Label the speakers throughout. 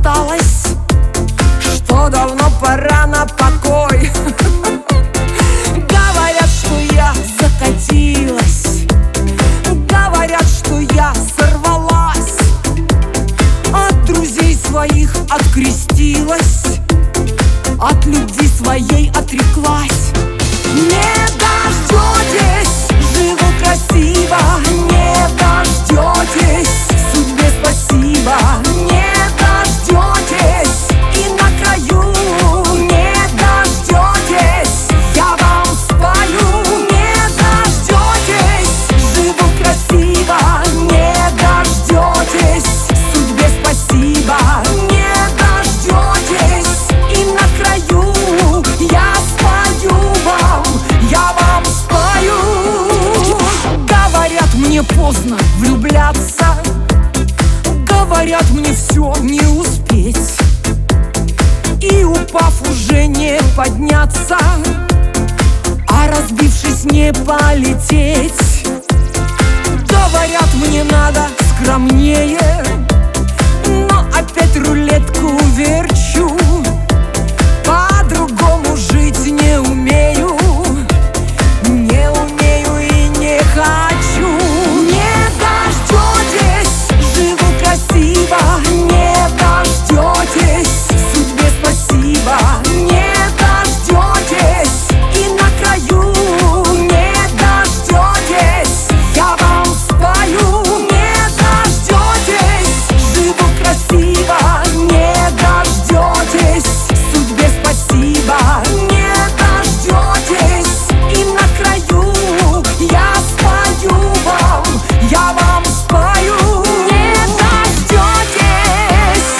Speaker 1: осталось, что давно пора на покой. Говорят, что я закатилась, говорят, что я сорвалась, от друзей своих открестилась, от любви своей отреклась. Не дождетесь, живу красиво, не дождетесь, судьбе спасибо. Не дождетесь, и на краю не дождетесь, я вам спою. Не дождетесь, живу красиво, не дождетесь, судьбе спасибо. Не дождетесь, и на краю я спою вам, я вам спою. Говорят, мне поздно влюбляться, говорят, мне все не успеть, и упав уже не подняться, а разбившись не полететь. Говорят, мне надо скромнее, но опять рулетку верчу, по-другому жить не умею, не умею и не хочу. Не дождетесь, живу красиво, не дождетесь, судьбе спасибо. Не дождетесь, и на краю не дождетесь, я вам спою. Не дождетесь, живу красиво, не дождетесь, судьбе спасибо. Не дождетесь, и на краю я спою вам, я вам спою. Не дождетесь,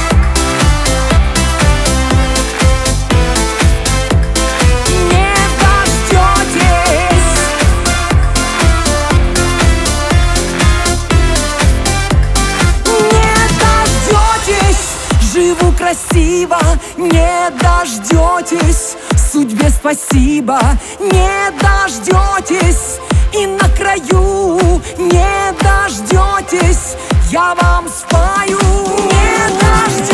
Speaker 1: не дождетесь, не дождетесь, живу красиво, не дождетесь, судьбе спасибо. Не дождетесь, и на краю не дождетесь, я вам спою. Не дождетесь.